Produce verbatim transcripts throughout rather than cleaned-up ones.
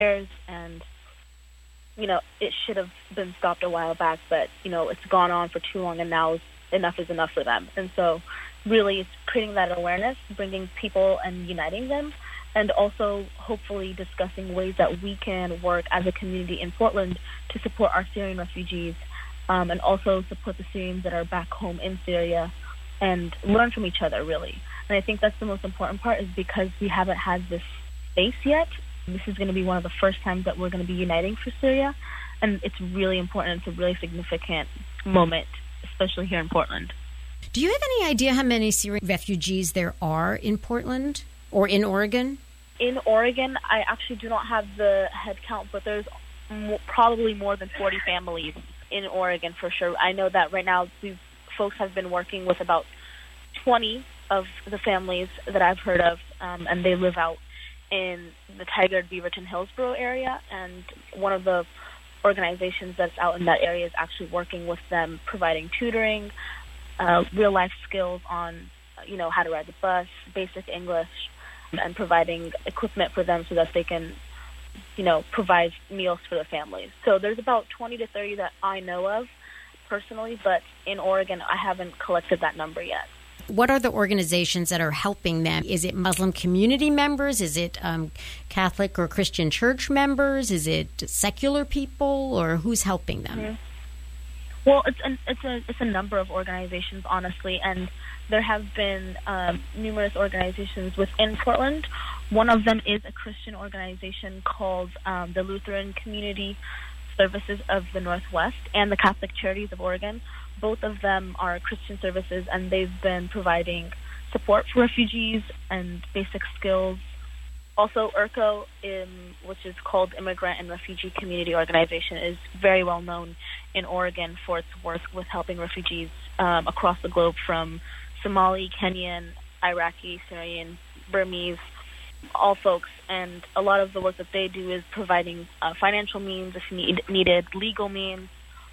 and you know, it should have been stopped a while back, but, you know, it's gone on for too long, and now enough is enough for them. And so really it's creating that awareness, bringing people and uniting them, and also hopefully discussing ways that we can work as a community in Portland to support our Syrian refugees, um, and also support the Syrians that are back home in Syria, and learn from each other, really. And I think that's the most important part, is because we haven't had this space yet. This is going to be one of the first times that we're going to be uniting for Syria, and it's really important. It's a really significant moment, especially here in Portland. Do you have any idea how many Syrian refugees there are in Portland or in Oregon? In Oregon, I actually do not have the head count, but there's m- probably more than forty families in Oregon for sure. I know that right now these folks have been working with about twenty of the families that I've heard of, um, and they live out in the Tigard, Beaverton, Hillsborough area, and one of the organizations that's out in that area is actually working with them, providing tutoring, uh, real-life skills on, you know, how to ride the bus, basic English, and providing equipment for them so that they can, you know, provide meals for their families. So there's about twenty to thirty that I know of personally, but in Oregon, I haven't collected that number yet. What are the organizations that are helping them? Is it Muslim community members? Is it um, Catholic or Christian church members? Is it secular people, or who's helping them? Mm-hmm. Well, it's an, it's a it's a number of organizations, honestly, and there have been um, numerous organizations within Portland. One of them is a Christian organization called um, the Lutheran Community Services of the Northwest and the Catholic Charities of Oregon. Both of them are Christian services, and they've been providing support for refugees and basic skills. Also, I R C O, um, which is called Immigrant and Refugee Community Organization, is very well known in Oregon for its work with helping refugees um, across the globe, from Somali, Kenyan, Iraqi, Syrian, Burmese, all folks. And a lot of the work that they do is providing uh, financial means if need, needed, legal means.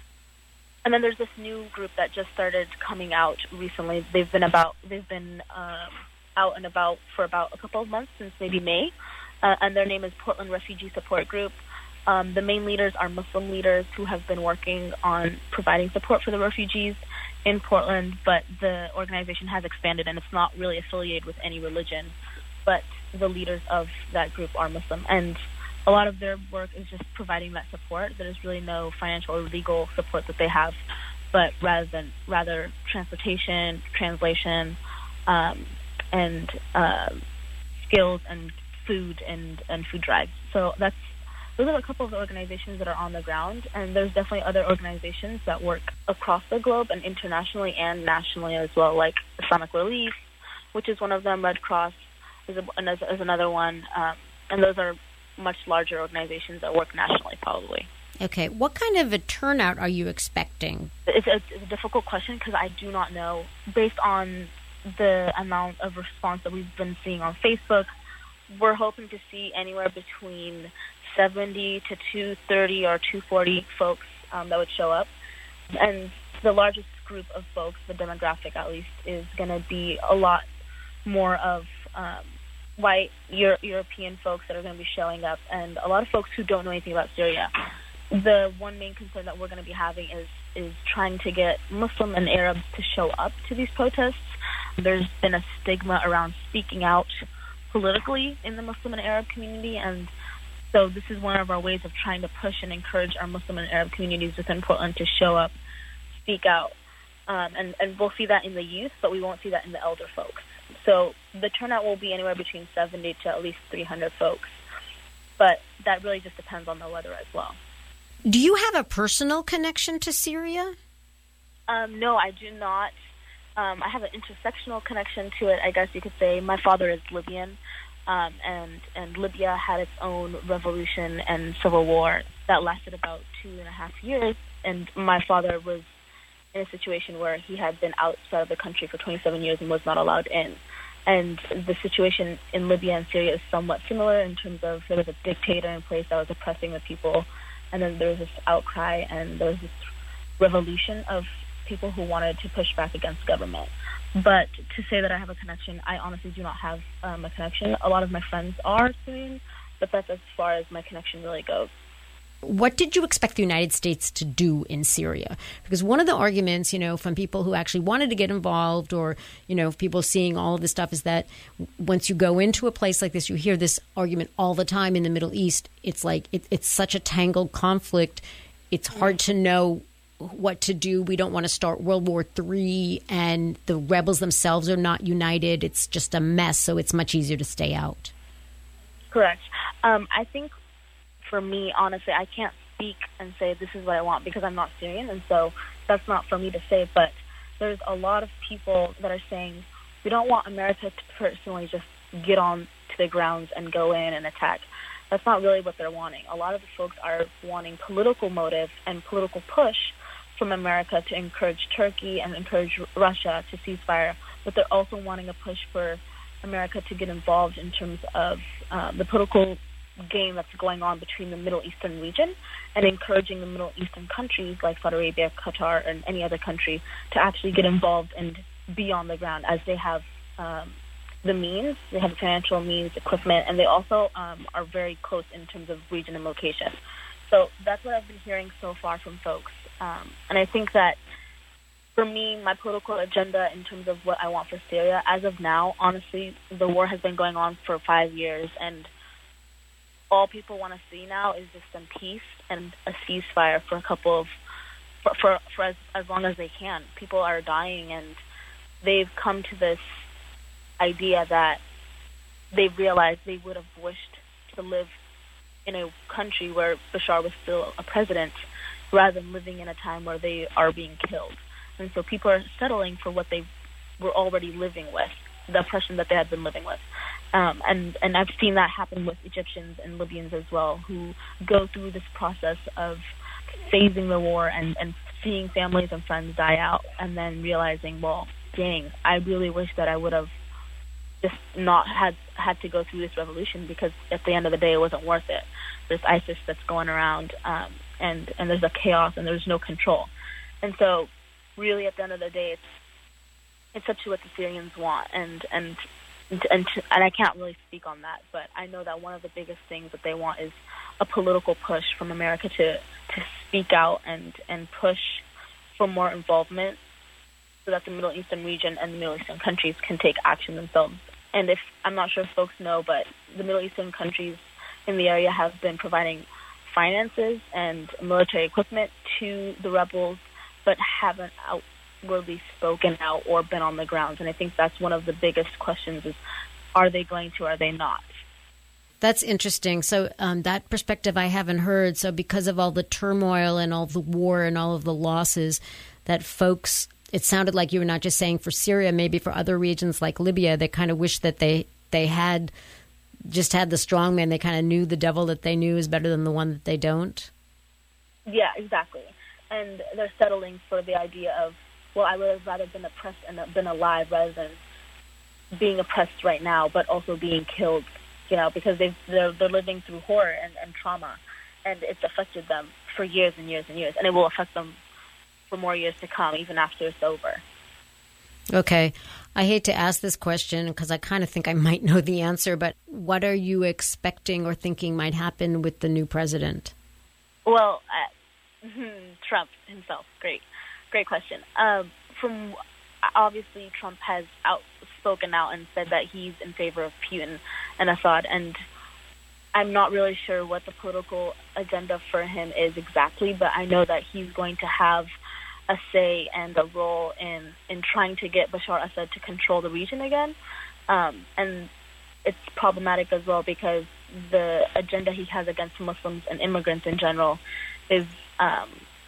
And then there's this new group that just started coming out recently. They've been about they've been um, out and about for about a couple of months, since maybe May, uh, and their name is Portland Refugee Support Group. Um, the main leaders are Muslim leaders who have been working on providing support for the refugees in Portland, but the organization has expanded, and it's not really affiliated with any religion, but the leaders of that group are Muslim, and a lot of their work is just providing that support. There's really no financial or legal support that they have, but rather than rather transportation, translation, um, and uh, skills and food and, and food drives. So that's those are a couple of the organizations that are on the ground, and there's definitely other organizations that work across the globe and internationally and nationally as well, like Islamic Relief, which is one of them. Red Cross is, a, is another one, um, and those are much larger organizations that work nationally, probably. Okay. What kind of a turnout are you expecting? It's a, it's a difficult question because I do not know. Based on the amount of response that we've been seeing on Facebook, we're hoping to see anywhere between seventy to two thirty or two forty folks um, that would show up. And the largest group of folks, the demographic at least, is going to be a lot more of um, white Euro- European folks that are going to be showing up, and a lot of folks who don't know anything about Syria. The one main concern that we're going to be having is is trying to get Muslim and Arabs to show up to these protests. There's been a stigma around speaking out politically in the Muslim and Arab community, and so this is one of our ways of trying to push and encourage our Muslim and Arab communities within Portland to show up, speak out, um, and, and we'll see that in the youth, but we won't see that in the elder folks. So the turnout will be anywhere between seventy to at least three hundred folks. But that really just depends on the weather as well. Do you have a personal connection to Syria? Um, no, I do not. Um, I have an intersectional connection to it, I guess you could say. My father is Libyan, um, and, and Libya had its own revolution and civil war that lasted about two and a half years. And my father was in a situation where he had been outside of the country for twenty-seven years and was not allowed in. And the situation in Libya and Syria is somewhat similar in terms of there was a dictator in place that was oppressing the people, and then there was this outcry and there was this revolution of people who wanted to push back against government. But to say that I have a connection, I honestly do not have um, a connection. A lot of my friends are Syrian, but that's as far as my connection really goes. What did you expect the United States to do in Syria? Because one of the arguments, you know, from people who actually wanted to get involved, or, you know, people seeing all of this stuff, is that once you go into a place like this, you hear this argument all the time in the Middle East. It's like it, it's such a tangled conflict. It's hard to know what to do. We don't want to start World War Three, and the rebels themselves are not united. It's just a mess, so it's much easier to stay out. Correct. Um, I think for me, honestly, I can't speak and say this is what I want because I'm not Syrian, and so that's not for me to say. But there's a lot of people that are saying we don't want America to personally just get on to the grounds and go in and attack. That's not really what they're wanting. A lot of the folks are wanting political motive and political push from America to encourage Turkey and encourage Russia to ceasefire, but they're also wanting a push for America to get involved in terms of uh, the political game that's going on between the Middle Eastern region, and encouraging the Middle Eastern countries like Saudi Arabia, Qatar, and any other country to actually get involved and be on the ground, as they have um, the means, they have the financial means, equipment, and they also um, are very close in terms of region and location. So that's what I've been hearing so far from folks. Um, and I think that for me, my political agenda in terms of what I want for Syria, as of now, honestly, the war has been going on for five years, and all people want to see now is just some peace and a ceasefire for a couple of, for, for, for as, as long as they can. People are dying, and they've come to this idea that they realized they would have wished to live in a country where Bashar was still a president, rather than living in a time where they are being killed. And so people are settling for what they were already living with, the oppression that they had been living with. Um, and, and I've seen that happen with Egyptians and Libyans as well, who go through this process of phasing the war and, and seeing families and friends die out, and then realizing, well, dang, I really wish that I would have just not had had to go through this revolution, because at the end of the day, it wasn't worth it. There's ISIS that's going around, um, and, and there's a chaos, and there's no control. And so really, at the end of the day, it's it's up to what the Syrians want, and and and, and, and I can't really speak on that, but I know that one of the biggest things that they want is a political push from America to, to speak out and, and push for more involvement, so that the Middle Eastern region and the Middle Eastern countries can take action themselves. And if, I'm not sure if folks know, but the Middle Eastern countries in the area have been providing finances and military equipment to the rebels, but haven't outwardly spoken out or been on the grounds. And I think that's one of the biggest questions is, are they going to, or are they not? That's interesting. So um, that perspective I haven't heard. So because of all the turmoil and all the war and all of the losses, that folks, it sounded like you were not just saying for Syria, maybe for other regions like Libya, they kind of wish that they, they had just had the strong man. They kind of knew the devil that they knew is better than the one that they don't. Yeah, exactly. And they're settling for the idea of, well, I would have rather been oppressed and been alive rather than being oppressed right now, but also being killed, you know, because they've, they're, they're living through horror and, and trauma, and it's affected them for years and years and years, and it will affect them for more years to come, even after it's over. Okay. I hate to ask this question because I kind of think I might know the answer, but what are you expecting or thinking might happen with the new president? Well, uh, Trump himself. Great. Great question. Um, from obviously, Trump has outspoken out and said that he's in favor of Putin and Assad, and I'm not really sure what the political agenda for him is exactly, but I know that he's going to have a say and a role in, in trying to get Bashar Assad to control the region again. Um, and it's problematic as well because the agenda he has against Muslims and immigrants in general is um,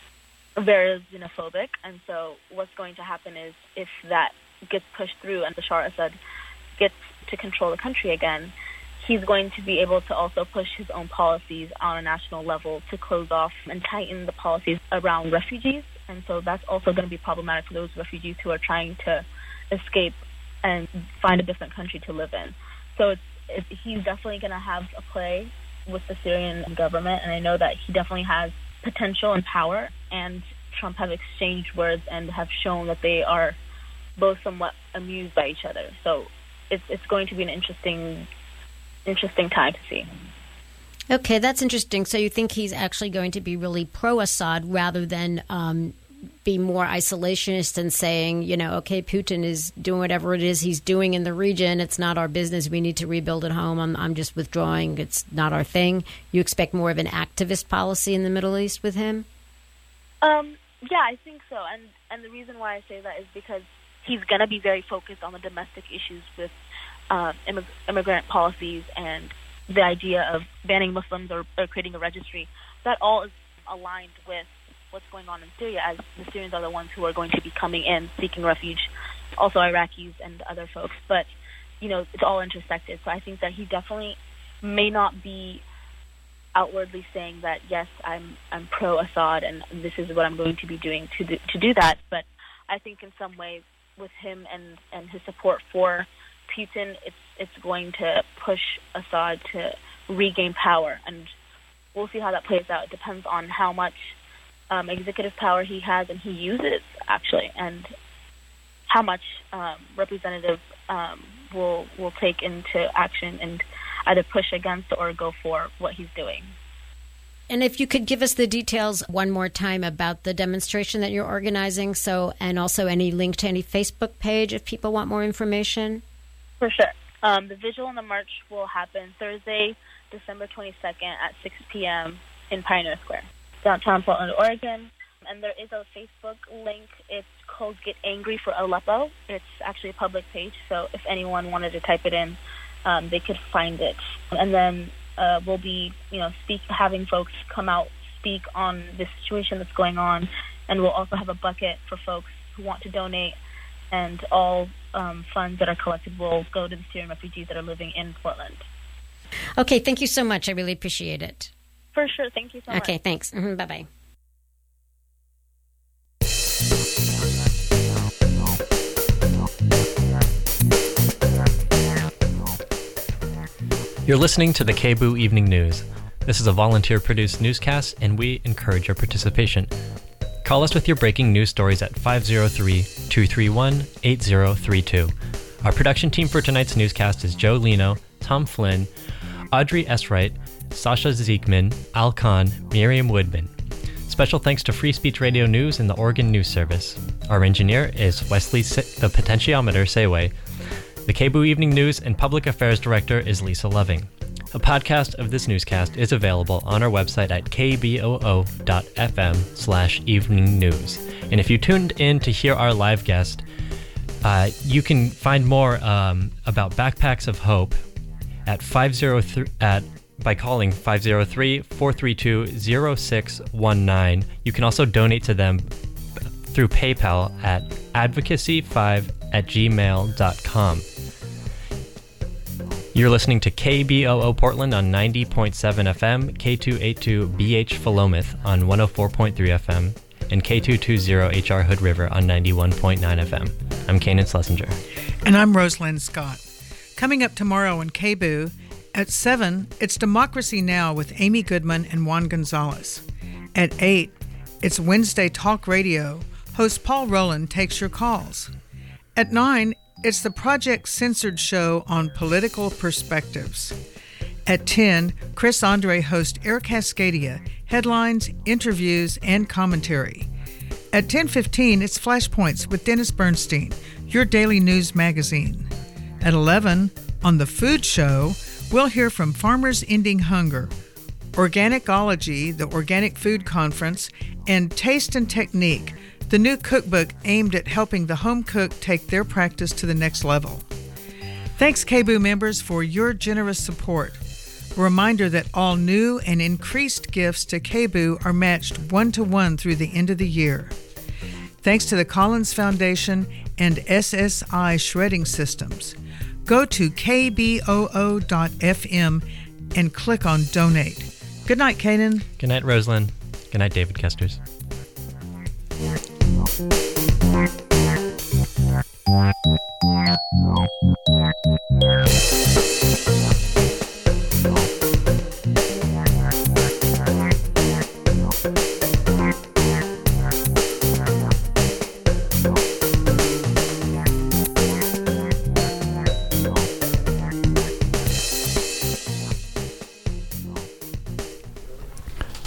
very xenophobic. And so what's going to happen is if that gets pushed through and Bashar Assad gets to control the country again, he's going to be able to also push his own policies on a national level to close off and tighten the policies around refugees. And so that's also going to be problematic for those refugees who are trying to escape and find a different country to live in. So it's, it's, he's definitely going to have a play with the Syrian government, and I know that he definitely has potential and power, and Trump have exchanged words and have shown that they are both somewhat amused by each other. So it's it's going to be an interesting interesting time to see. Okay, that's interesting. So you think he's actually going to be really pro-Assad rather than um, be more isolationist and saying, you know, okay, Putin is doing whatever it is he's doing in the region. It's not our business. We need to rebuild at home. I'm, I'm just withdrawing. It's not our thing. You expect more of an activist policy in the Middle East with him? Um, yeah, I think so. And, and the reason why I say that is because he's going to be very focused on the domestic issues with uh, immig- immigrant policies and the idea of banning Muslims or, or creating a registry. That all is aligned with what's going on in Syria, as the Syrians are the ones who are going to be coming in, seeking refuge, also Iraqis and other folks. But, you know, it's all intersected. So I think that he definitely may not be outwardly saying that, yes, I'm I'm pro-Assad and this is what I'm going to be doing to do, to do that. But I think in some ways with him and, and his support for Putin, it's it's going to push Assad to regain power, and we'll see how that plays out. It depends on how much um, executive power he has and he uses, actually, and how much um, representative um, will will take into action and either push against or go for what he's doing. And if you could give us the details one more time about the demonstration that you're organizing, so and also any link to any Facebook page if people want more information. For sure. Um, the vigil and the march will happen Thursday, December twenty-second at six p.m. in Pioneer Square, downtown Portland, Oregon. And there is a Facebook link. It's called Get Angry for Aleppo. It's actually a public page, so if anyone wanted to type it in, um, they could find it. And then uh, we'll be, you know, speak, having folks come out, speak on the situation that's going on, and we'll also have a bucket for folks who want to donate, and all um, funds that are collected will go to the Syrian refugees that are living in Portland. Okay, thank you so much. I really appreciate it. For sure. Thank you so much. Okay, thanks. Mm-hmm, bye-bye. You're listening to the K B O O Evening News. This is a volunteer-produced newscast, and we encourage your participation. Call us with your breaking news stories at five oh three, two three one, eight oh three two. Our production team for tonight's newscast is Joe Lino, Tom Flynn, Audrey Esright, Sasha Ziekman, Al Khan, Miriam Woodman. Special thanks to Free Speech Radio News and the Oregon News Service. Our engineer is Wesley Se- the Potentiometer Sewe. The K B O O Evening News and Public Affairs Director is Lisa Loving. A podcast of this newscast is available on our website at kboo.fm slash evening news. And if you tuned in to hear our live guest, uh, you can find more um, about Backpacks of Hope at five oh three at by calling five oh three, four three two, oh six one nine. You can also donate to them through PayPal at advocacy five at gmail dot com. You're listening to K B O O Portland on ninety point seven F M, K two eighty-two B H Philomath on one oh four point three F M, and K two twenty H R Hood River on ninety-one point nine F M. I'm Kanan Schlesinger. And I'm Rosalind Scott. Coming up tomorrow on K B O O, at seven, it's Democracy Now! With Amy Goodman and Juan Gonzalez. At eight, it's Wednesday Talk Radio. Host Paul Rowland takes your calls. At nine, it's the Project Censored Show on political perspectives. At ten, Chris Andre hosts Air Cascadia, headlines, interviews, and commentary. At ten fifteen, it's Flashpoints with Dennis Bernstein, your daily news magazine. At eleven, on The Food Show, we'll hear from Farmers Ending Hunger, Organicology, the Organic Food Conference, and Taste and Technique, the new cookbook aimed at helping the home cook take their practice to the next level. Thanks, K B O O members, for your generous support. A reminder that all new and increased gifts to K B O O are matched one-to-one through the end of the year. Thanks to the Collins Foundation and S S I Shredding Systems. Go to k b o o dot f m and click on Donate. Good night, Kanan. Good night, Rosalind. Good night, David Kesters.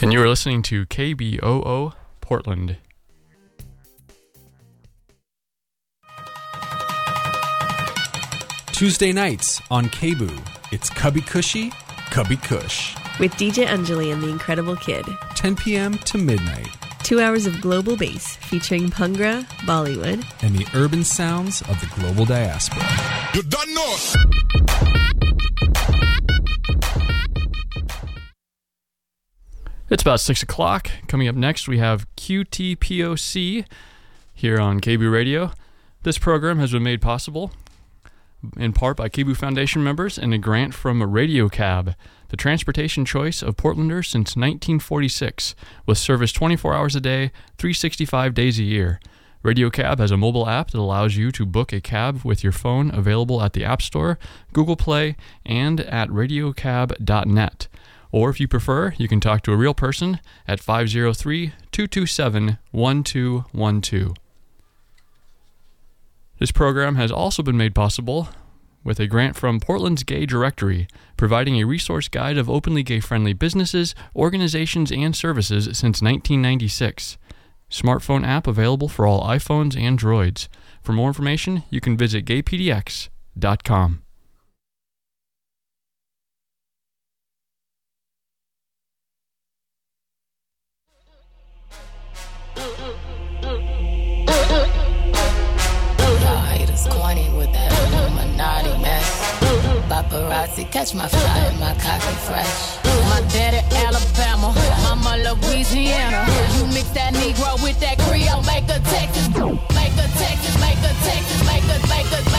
And you are listening to K B O O Portland. Tuesday nights on K B O O, it's Cubby Cushy, Cubby Kush. With D J Anjali and the Incredible Kid. ten p.m. to midnight. Two hours of global bass featuring Bhangra, Bollywood, and the urban sounds of the global diaspora. You done know. It's about six o'clock. Coming up next, we have Q T P O C here on K B O O Radio. This program has been made possible in part by K B O O Foundation members and a grant from Radio Cab, the transportation choice of Portlanders since nineteen forty-six, with service twenty-four hours a day, three hundred sixty-five days a year. Radio Cab has a mobile app that allows you to book a cab with your phone, available at the App Store, Google Play, and at radio cab dot net. Or if you prefer, you can talk to a real person at five oh three, two two seven, one two one two. This program has also been made possible with a grant from Portland's Gay Directory, providing a resource guide of openly gay-friendly businesses, organizations, and services since nineteen ninety-six. Smartphone app available for all iPhones and Droids. For more information, you can visit gay p d x dot com. Paparazzi, catch my fly and my coffee fresh. My daddy Alabama, mama Louisiana. You mix that Negro with that Creole, make a Texas, make a Texas, make a Texas, make a, make a